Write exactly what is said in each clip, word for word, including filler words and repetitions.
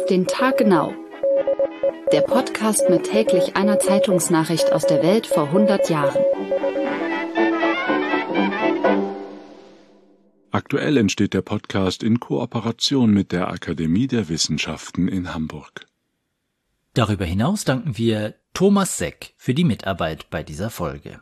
Auf den Tag genau. Der Podcast mit täglich einer Zeitungsnachricht aus der Welt vor hundert Jahren. Aktuell entsteht der Podcast in Kooperation mit der Akademie der Wissenschaften in Hamburg. Darüber hinaus danken wir Thomas Seck für die Mitarbeit bei dieser Folge.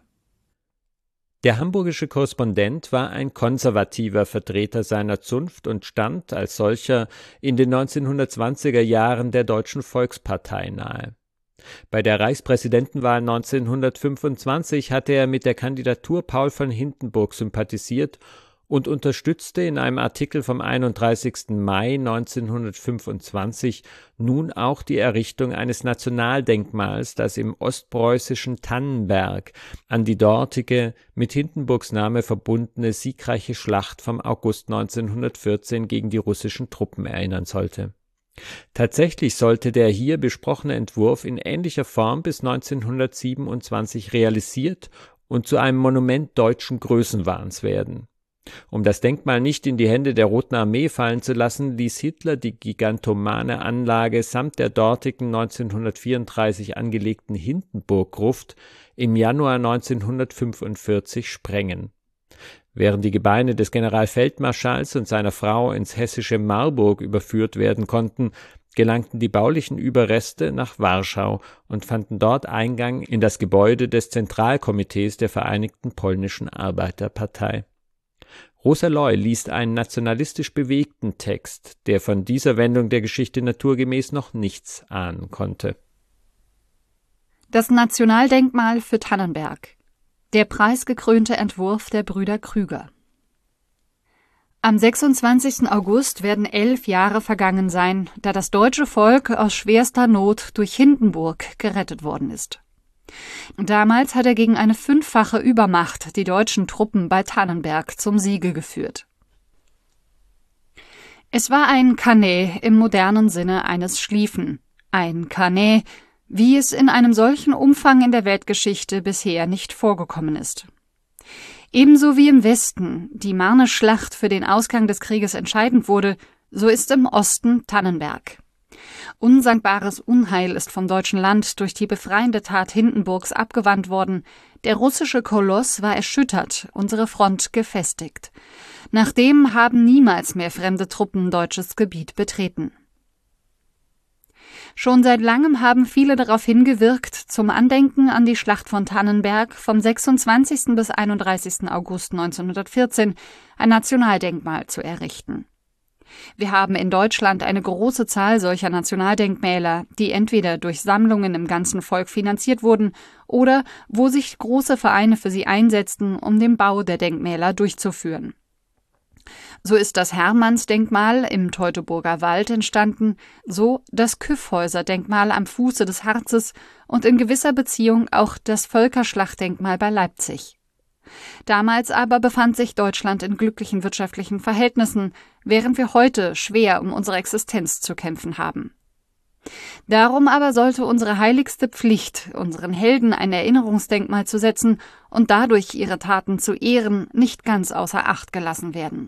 Der hamburgische Korrespondent war ein konservativer Vertreter seiner Zunft und stand als solcher in den neunzehnhundertzwanziger Jahren der Deutschen Volkspartei nahe. Bei der Reichspräsidentenwahl neunzehnhundertfünfundzwanzig hatte er mit der Kandidatur Paul von Hindenburg sympathisiert und unterstützte in einem Artikel vom einunddreißigsten Mai neunzehnhundertfünfundzwanzig nun auch die Errichtung eines Nationaldenkmals, das im ostpreußischen Tannenberg an die dortige, mit Hindenburgs Name verbundene siegreiche Schlacht vom August neunzehnhundertvierzehn gegen die russischen Truppen erinnern sollte. Tatsächlich sollte der hier besprochene Entwurf in ähnlicher Form bis neunzehnhundertsiebenundzwanzig realisiert und zu einem Monument deutschen Größenwahns werden. Um das Denkmal nicht in die Hände der Roten Armee fallen zu lassen, ließ Hitler die gigantomane Anlage samt der dortigen neunzehnhundertvierunddreißig angelegten Hindenburggruft im Januar neunzehnhundertfünfundvierzig sprengen. Während die Gebeine des Generalfeldmarschalls und seiner Frau ins hessische Marburg überführt werden konnten, gelangten die baulichen Überreste nach Warschau und fanden dort Eingang in das Gebäude des Zentralkomitees der Vereinigten Polnischen Arbeiterpartei. Rosa Loy liest einen nationalistisch bewegten Text, der von dieser Wendung der Geschichte naturgemäß noch nichts ahnen konnte. Das Nationaldenkmal für Tannenberg. Der preisgekrönte Entwurf der Brüder Krüger. Am sechsundzwanzigsten August werden elf Jahre vergangen sein, da das deutsche Volk aus schwerster Not durch Hindenburg gerettet worden ist. Damals hat er gegen eine fünffache Übermacht die deutschen Truppen bei Tannenberg zum Siege geführt. Es war ein Cannae im modernen Sinne eines Schlieffen, ein Cannae, wie es in einem solchen Umfang in der Weltgeschichte bisher nicht vorgekommen ist. Ebenso wie im Westen die Marne-Schlacht für den Ausgang des Krieges entscheidend wurde, so ist im Osten Tannenberg. Unsankbares Unheil ist vom deutschen Land durch die befreiende Tat Hindenburgs abgewandt worden. Der russische Koloss war erschüttert, unsere Front gefestigt. Nachdem haben niemals mehr fremde Truppen deutsches Gebiet betreten. Schon seit langem haben viele darauf hingewirkt, zum Andenken an die Schlacht von Tannenberg vom sechsundzwanzigsten bis einunddreißigsten August neunzehnhundertvierzehn ein Nationaldenkmal zu errichten. Wir haben in Deutschland eine große Zahl solcher Nationaldenkmäler, die entweder durch Sammlungen im ganzen Volk finanziert wurden oder wo sich große Vereine für sie einsetzten, um den Bau der Denkmäler durchzuführen. So ist das Hermannsdenkmal im Teutoburger Wald entstanden, so das Kyffhäuser-Denkmal am Fuße des Harzes und in gewisser Beziehung auch das Völkerschlachtdenkmal bei Leipzig. Damals aber befand sich Deutschland in glücklichen wirtschaftlichen Verhältnissen, während wir heute schwer um unsere Existenz zu kämpfen haben. Darum aber sollte unsere heiligste Pflicht, unseren Helden ein Erinnerungsdenkmal zu setzen und dadurch ihre Taten zu ehren, nicht ganz außer Acht gelassen werden.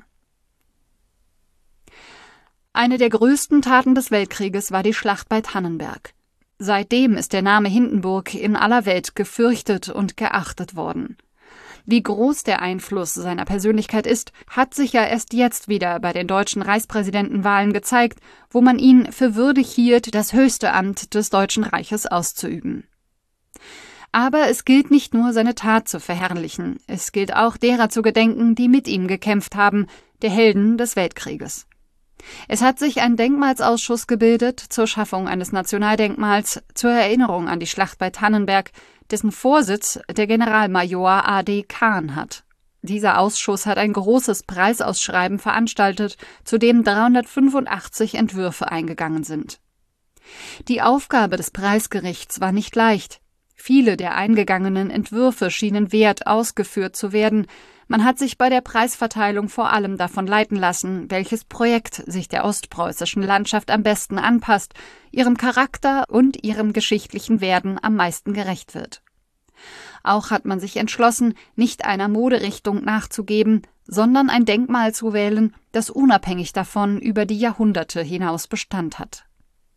Eine der größten Taten des Weltkrieges war die Schlacht bei Tannenberg. Seitdem ist der Name Hindenburg in aller Welt gefürchtet und geachtet worden. Wie groß der Einfluss seiner Persönlichkeit ist, hat sich ja erst jetzt wieder bei den deutschen Reichspräsidentenwahlen gezeigt, wo man ihn für würdig hielt, das höchste Amt des Deutschen Reiches auszuüben. Aber es gilt nicht nur, seine Tat zu verherrlichen, es gilt auch derer zu gedenken, die mit ihm gekämpft haben, der Helden des Weltkrieges. Es hat sich ein Denkmalsausschuss gebildet zur Schaffung eines Nationaldenkmals zur Erinnerung an die Schlacht bei Tannenberg, dessen Vorsitz der Generalmajor A D Kahn hat. Dieser Ausschuss hat ein großes Preisausschreiben veranstaltet, zu dem dreihundertfünfundachtzig Entwürfe eingegangen sind. Die Aufgabe des Preisgerichts war nicht leicht. Viele der eingegangenen Entwürfe schienen wert, ausgeführt zu werden. Man hat sich bei der Preisverteilung vor allem davon leiten lassen, welches Projekt sich der ostpreußischen Landschaft am besten anpasst, ihrem Charakter und ihrem geschichtlichen Werden am meisten gerecht wird. Auch hat man sich entschlossen, nicht einer Moderichtung nachzugeben, sondern ein Denkmal zu wählen, das unabhängig davon über die Jahrhunderte hinaus Bestand hat.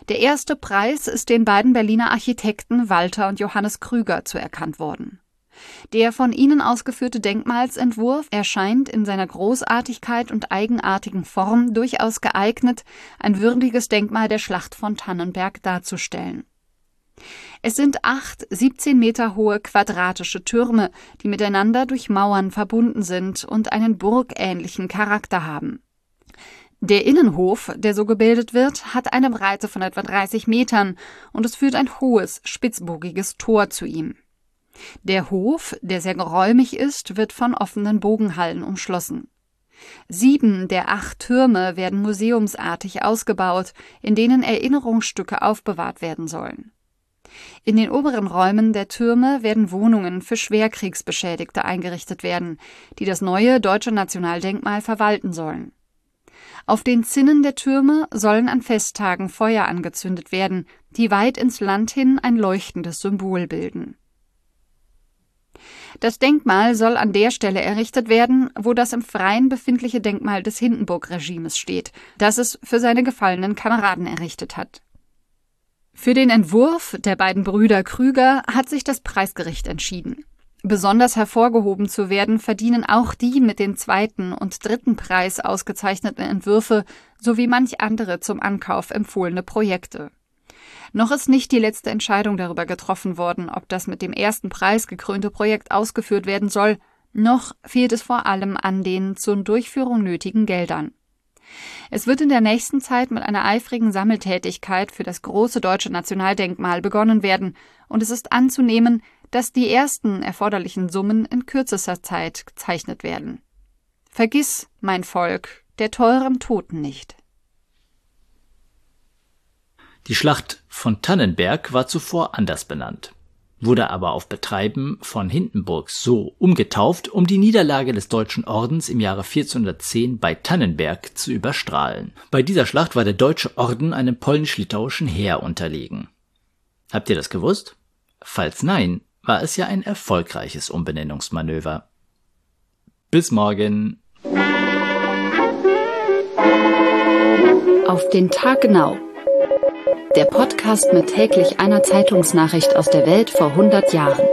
Der erste Preis ist den beiden Berliner Architekten Walter und Johannes Krüger zuerkannt worden. Der von ihnen ausgeführte Denkmalsentwurf erscheint in seiner Großartigkeit und eigenartigen Form durchaus geeignet, ein würdiges Denkmal der Schlacht von Tannenberg darzustellen. Es sind acht siebzehn Meter hohe quadratische Türme, die miteinander durch Mauern verbunden sind und einen burgähnlichen Charakter haben. Der Innenhof, der so gebildet wird, hat eine Breite von etwa dreißig Metern und es führt ein hohes, spitzbogiges Tor zu ihm. Der Hof, der sehr geräumig ist, wird von offenen Bogenhallen umschlossen. Sieben der acht Türme werden museumsartig ausgebaut, in denen Erinnerungsstücke aufbewahrt werden sollen. In den oberen Räumen der Türme werden Wohnungen für Schwerkriegsbeschädigte eingerichtet werden, die das neue Deutsche Nationaldenkmal verwalten sollen. Auf den Zinnen der Türme sollen an Festtagen Feuer angezündet werden, die weit ins Land hin ein leuchtendes Symbol bilden. Das Denkmal soll an der Stelle errichtet werden, wo das im Freien befindliche Denkmal des Hindenburg-Regimes steht, das es für seine gefallenen Kameraden errichtet hat. Für den Entwurf der beiden Brüder Krüger hat sich das Preisgericht entschieden. Besonders hervorgehoben zu werden verdienen auch die mit dem zweiten und dritten Preis ausgezeichneten Entwürfe sowie manch andere zum Ankauf empfohlene Projekte. Noch ist nicht die letzte Entscheidung darüber getroffen worden, ob das mit dem ersten Preis gekrönte Projekt ausgeführt werden soll, noch fehlt es vor allem an den zur Durchführung nötigen Geldern. Es wird in der nächsten Zeit mit einer eifrigen Sammeltätigkeit für das große deutsche Nationaldenkmal begonnen werden, und es ist anzunehmen, dass die ersten erforderlichen Summen in kürzester Zeit gezeichnet werden. Vergiss, mein Volk, der teuren Toten nicht. Die Schlacht von Tannenberg war zuvor anders benannt, wurde aber auf Betreiben von Hindenburg so umgetauft, um die Niederlage des Deutschen Ordens im Jahre vierzehnhundertzehn bei Tannenberg zu überstrahlen. Bei dieser Schlacht war der Deutsche Orden einem polnisch-litauischen Heer unterlegen. Habt ihr das gewusst? Falls nein, war es ja ein erfolgreiches Umbenennungsmanöver. Bis morgen. Auf den Tag genau. Der Podcast mit täglich einer Zeitungsnachricht aus der Welt vor hundert Jahren.